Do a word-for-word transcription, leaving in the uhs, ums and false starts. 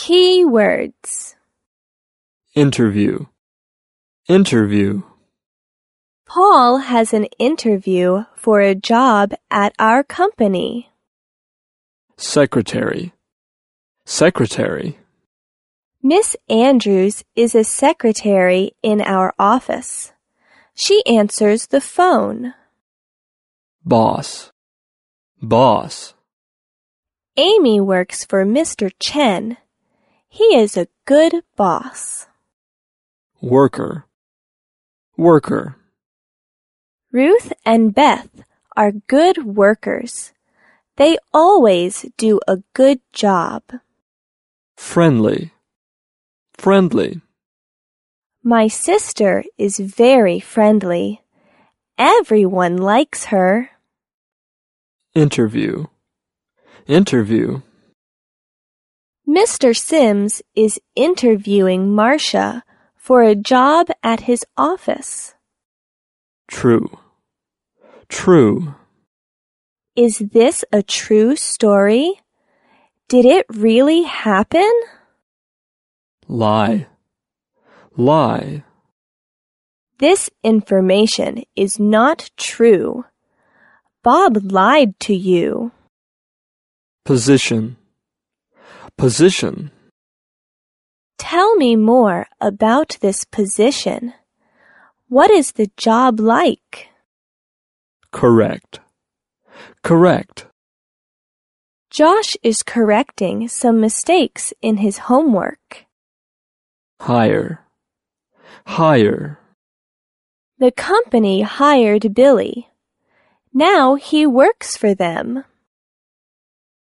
Key words. Interview. Interview. Paul has an interview for a job at our company. Secretary. Secretary. Miss Andrews is a secretary in our office. She answers the phone. Boss. Boss. Amy works for Mister Chen. He is a good boss. Worker. Worker. Ruth and Beth are good workers. They always do a good job. Friendly. Friendly. My sister is very friendly. Everyone likes her. Interview. Interview. Mister Sims is interviewing Marcia for a job at his office. True. True. Is this a true story? Did it really happen? Lie. Lie. This information is not true. Bob lied to you. Position. Position. Tell me more about this position. What is the job like? Correct. Correct. Josh is correcting some mistakes in his homework. Hire. Hire. The company hired Billy. Now he works for them.